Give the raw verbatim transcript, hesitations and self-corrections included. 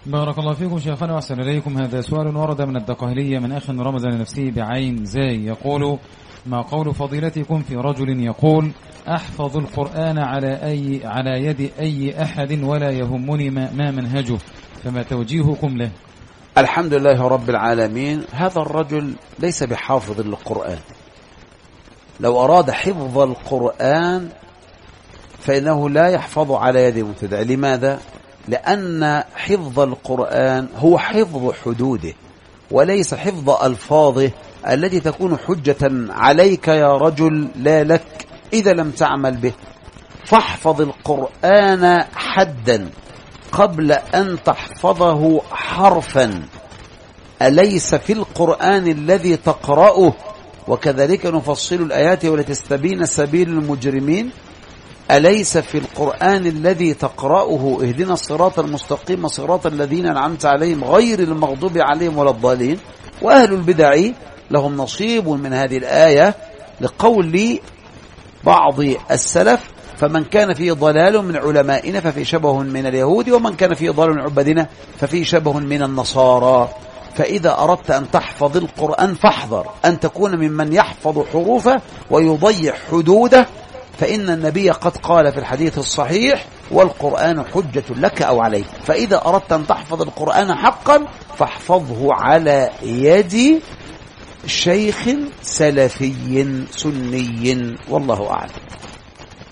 بارك الله فيكم شيخنا وأحسن إليكم. هذا سؤال ورد من الدقهلية من أخ رمز لنفسه بعين زاي، يقول: ما قول فضيلتكم في رجل يقول أحفظ القرآن على أي على يد أي أحد ولا يهمني ما, ما منهجه، فما توجيهكم له؟ الحمد لله رب العالمين. هذا الرجل ليس بحافظ للقرآن. لو أراد حفظ القرآن فإنه لا يحفظ على يد مبتدع. لماذا؟ لأن حفظ القرآن هو حفظ حدوده وليس حفظ ألفاظه التي تكون حجة عليك يا رجل لا لك إذا لم تعمل به. فاحفظ القرآن حدا قبل أن تحفظه حرفا. أليس في القرآن الذي تقرأه وكذلك نفصل الآيات ولتستبين سبيل المجرمين؟ أليس في القرآن الذي تقرأه اهدنا الصراط المستقيم صراط الذين أنعمت عليهم غير المغضوب عليهم ولا الضالين؟ وأهل البدع لهم نصيب من هذه الآية لقول بعض السلف: فمن كان فيه ضلال من علمائنا ففي شبه من اليهود، ومن كان فيه ضلال من عبادنا ففي شبه من النصارى. فإذا أردت أن تحفظ القرآن فاحذر أن تكون ممن يحفظ حروفه ويضيع حدوده، فإن النبي قد قال في الحديث الصحيح: والقرآن حجة لك أو عليك. فإذا أردت أن تحفظ القرآن حقا فاحفظه على يد شيخ سلفي سني، والله أعلم.